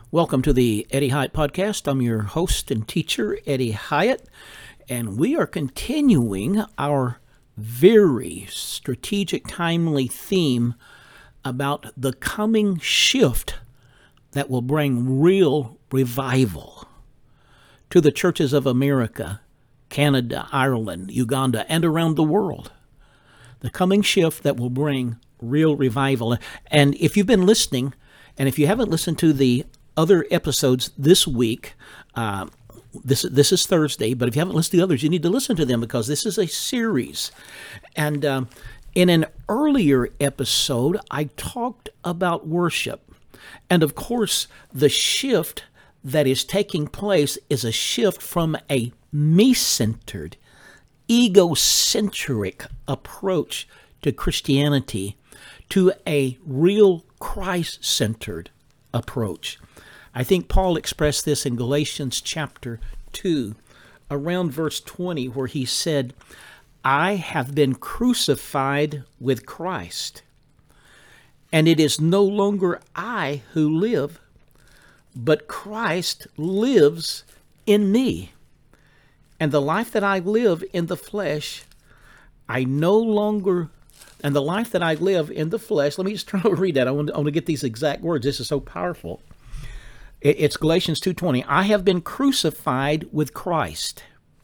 Welcome to the Eddie Hyatt Podcast. I'm your host and teacher, Eddie Hyatt, and we are continuing our very strategic, timely theme about the coming shift that will bring real revival to the churches of America, Canada, Ireland, Uganda, and around the world. The coming shift that will bring real revival. And if you've been listening, and if you haven't listened to the other episodes this week, this is Thursday, but if you haven't listened to the others, you need to listen to them because this is a series. And in an earlier episode, I talked about worship. And of course, the shift that is taking place is a shift from a me-centered, egocentric approach to Christianity to a real Christ-centered approach. I think Paul expressed this in Galatians chapter 2, around verse 20, where he said, I have been crucified with Christ, and it is no longer I who live, but Christ lives in me. And the life that I live in the flesh, I no longer, and the life that I live in the flesh, let me just try to read that. I want to get these exact words. This is so powerful. It's Galatians 2:20. I have been crucified with Christ.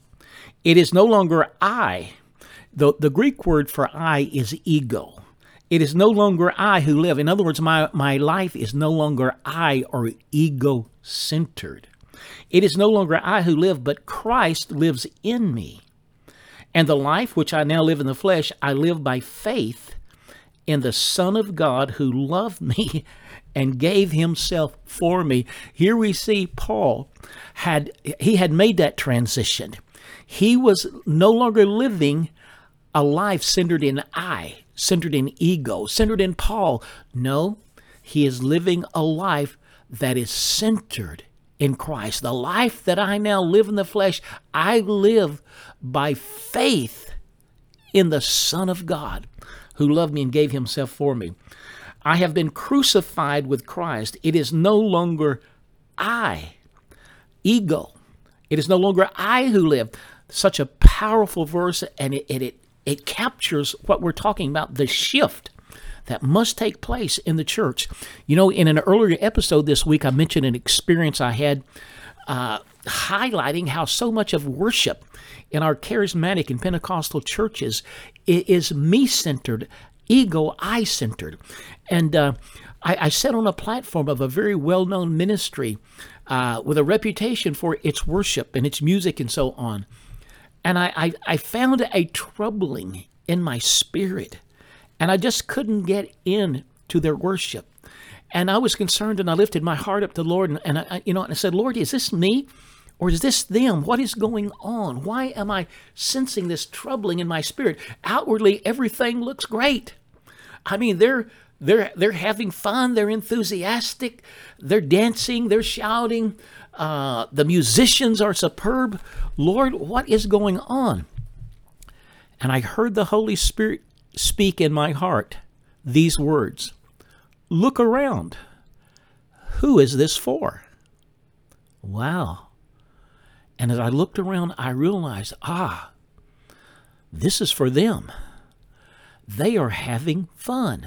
It is no longer I. The Greek word for I is ego. It is no longer I who live. In other words, my life is no longer I or ego-centered. It is no longer I who live, but Christ lives in me. And the life which I now live in the flesh, I live by faith in the Son of God who loved me and gave himself for me. Here we see Paul had made that transition. He was no longer living a life centered in I, centered in ego, centered in Paul. No, he is living a life that is centered in Christ. The life that I now live in the flesh, I live by faith in the Son of God who loved me and gave himself for me. I have been crucified with Christ. It is no longer I, ego. It is no longer I who live. Such a powerful verse, and it captures what we're talking about, the shift that must take place in the church. You know, in an earlier episode this week, I mentioned an experience I had highlighting how so much of worship in our charismatic and Pentecostal churches is me-centered, ego, I-centered. And I sat on a platform of a very well-known ministry with a reputation for its worship and its music and so on. And I found a troubling in my spirit, and I just couldn't get into their worship. And I was concerned, and I lifted my heart up to the Lord, and I said, Lord, is this me? Or is this them? What is going on? Why am I sensing this troubling in my spirit? Outwardly, everything looks great. I mean, they're having fun. They're enthusiastic. They're dancing. They're shouting. The musicians are superb. Lord, what is going on? And I heard the Holy Spirit speak in my heart these words. Look around. Who is this for? Wow. And as I looked around, I realized, this is for them. They are having fun.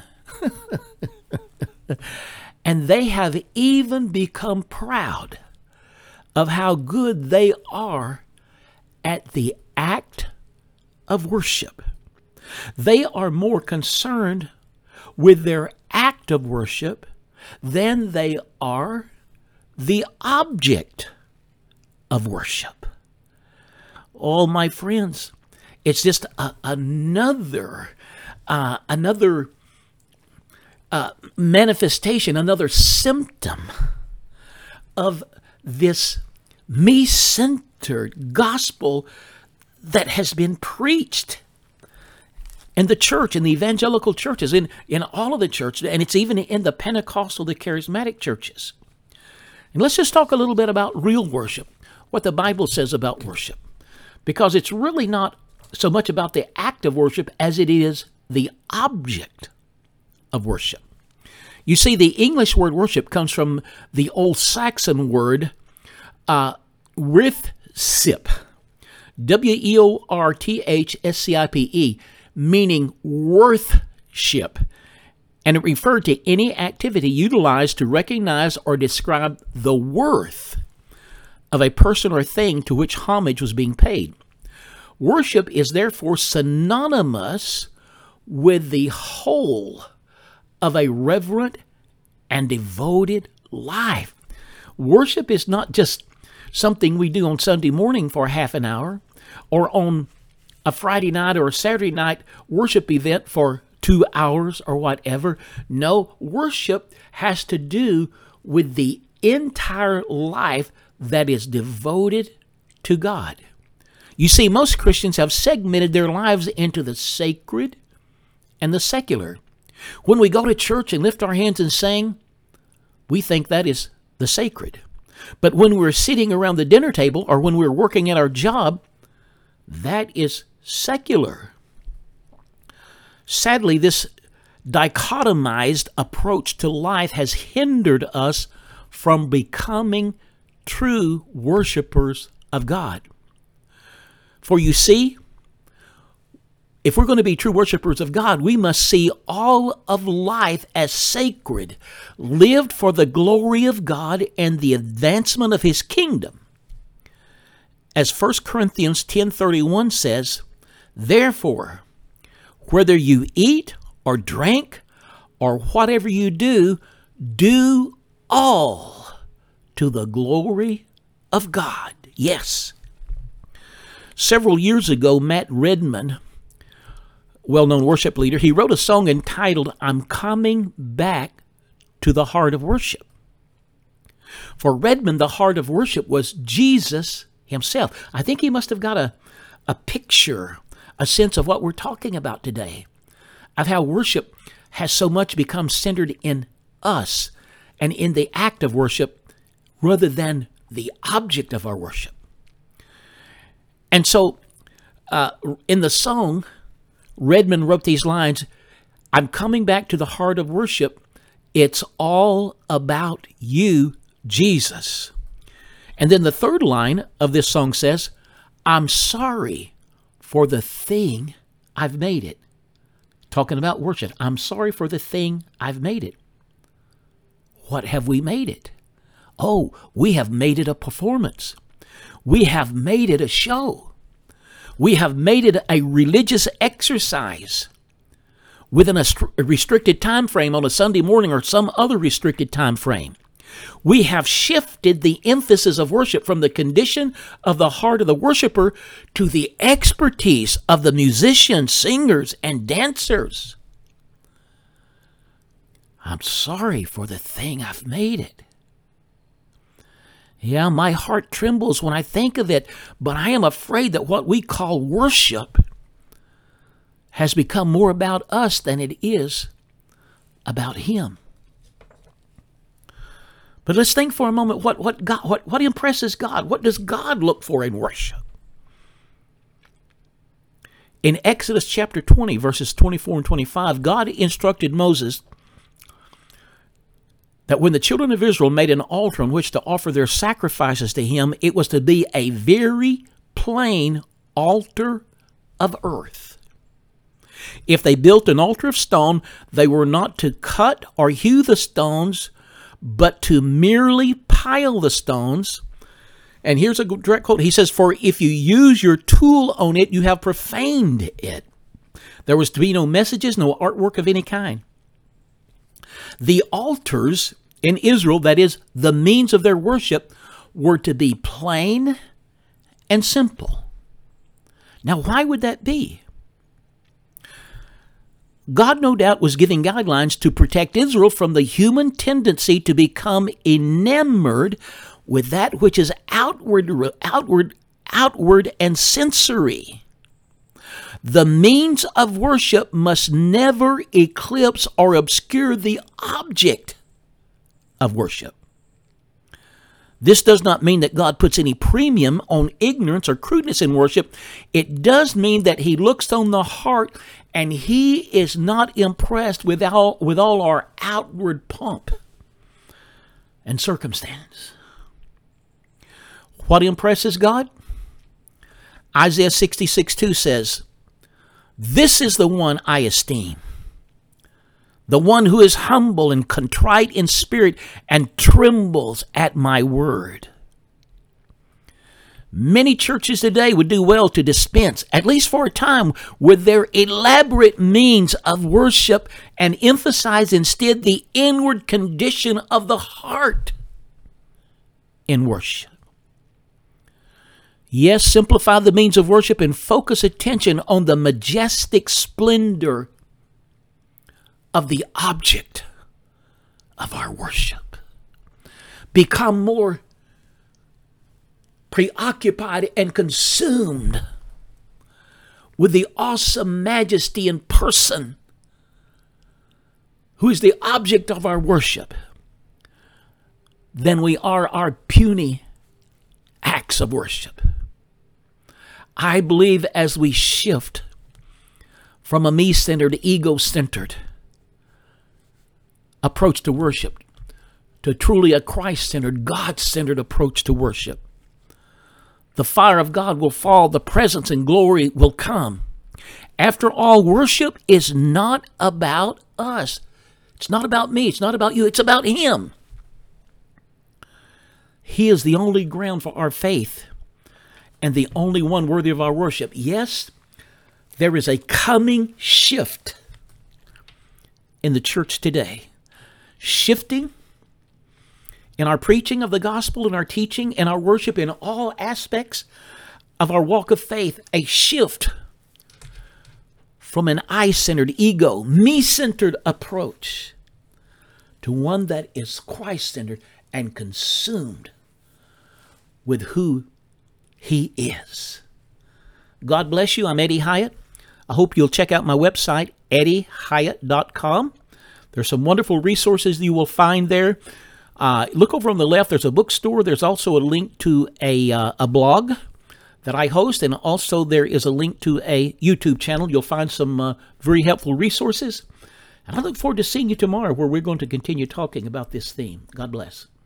And they have even become proud of how good they are at the act of worship. They are more concerned with their act of worship than they are the object of worship. Oh, my friends, it's just another manifestation, another symptom of this me-centered gospel that has been preached in the church, in the evangelical churches, in all of the churches, and it's even in the Pentecostal, the charismatic churches. And let's just talk a little bit about real worship, what the Bible says about worship, because it's really not so much about the act of worship as it is the object of worship. You see, the English word worship comes from the Old Saxon word worthsip, worthscipe, meaning worthship, and it referred to any activity utilized to recognize or describe the worth of a person or thing to which homage was being paid. Worship is therefore synonymous with the whole of a reverent and devoted life. Worship is not just something we do on Sunday morning for half an hour, or on a Friday night or a Saturday night worship event for 2 hours or whatever. No, worship has to do with the entire life that is devoted to God. You see, most Christians have segmented their lives into the sacred and the secular. When we go to church and lift our hands and sing, we think that is the sacred. But when we're sitting around the dinner table or when we're working at our job, that is secular. Sadly, this dichotomized approach to life has hindered us from becoming true worshipers of God. For you see, if we're going to be true worshipers of God, we must see all of life as sacred, lived for the glory of God and the advancement of His kingdom. As 1 Corinthians 10:31 says, "Therefore, whether you eat or drink or whatever you do, do all to the glory of God." Yes. Several years ago, Matt Redman, well-known worship leader, he wrote a song entitled, "I'm Coming Back to the Heart of Worship." For Redman, the heart of worship was Jesus Himself. I think he must have got a picture, a sense of what we're talking about today, of how worship has so much become centered in us and in the act of worship rather than the object of our worship. And so in the song, Redman wrote these lines, "I'm coming back to the heart of worship. It's all about you, Jesus." And then the third line of this song says, "I'm sorry for the thing I've made it." Talking about worship. I'm sorry for the thing I've made it. What have we made it? Oh, we have made it a performance. We have made it a show. We have made it a religious exercise within a restricted time frame on a Sunday morning or some other restricted time frame. We have shifted the emphasis of worship from the condition of the heart of the worshiper to the expertise of the musicians, singers, and dancers. I'm sorry for the thing I've made it. Yeah, my heart trembles when I think of it, but I am afraid that what we call worship has become more about us than it is about Him. But let's think for a moment what impresses God. What does God look for in worship? In Exodus chapter 20, verses 24 and 25, God instructed Moses that when the children of Israel made an altar on which to offer their sacrifices to Him, it was to be a very plain altar of earth. If they built an altar of stone, they were not to cut or hew the stones, but to merely pile the stones. And here's a direct quote. He says, "For if you use your tool on it, you have profaned it." There was to be no messages, no artwork of any kind. The altars in Israel, that is, the means of their worship, were to be plain and simple. Now, why would that be? God, no doubt, was giving guidelines to protect Israel from the human tendency to become enamored with that which is outward and sensory. The means of worship must never eclipse or obscure the object of worship. This does not mean that God puts any premium on ignorance or crudeness in worship. It does mean that He looks on the heart And he is not impressed with all our outward pomp and circumstance. What impresses God? Isaiah 66:2 says, "This is the one I esteem, the one who is humble and contrite in spirit and trembles at my word." Many churches today would do well to dispense, at least for a time, with their elaborate means of worship and emphasize instead the inward condition of the heart in worship. Yes, simplify the means of worship and focus attention on the majestic splendor of the object of our worship. Become more preoccupied and consumed with the awesome majesty and person who is the object of our worship than we are our puny acts of worship. I believe as we shift from a me-centered, ego-centered approach to worship to truly a Christ-centered, God-centered approach to worship, the fire of God will fall, the presence and glory will come. After all, worship is not about us. It's not about me. It's not about you. It's about Him. He is the only ground for our faith and the only one worthy of our worship. Yes, there is a coming shift in the church today. Shifting in our preaching of the gospel, in our teaching, in our worship, in all aspects of our walk of faith. A shift from an I-centered, ego, me-centered approach to one that is Christ-centered and consumed with who He is. God bless you. I'm Eddie Hyatt. I hope you'll check out my website, eddiehyatt.com. There's some wonderful resources you will find there. Look over on the left. There's a bookstore. There's also a link to a blog that I host, and also there is a link to a YouTube channel. You'll find some very helpful resources. And I look forward to seeing you tomorrow, where we're going to continue talking about this theme. God bless.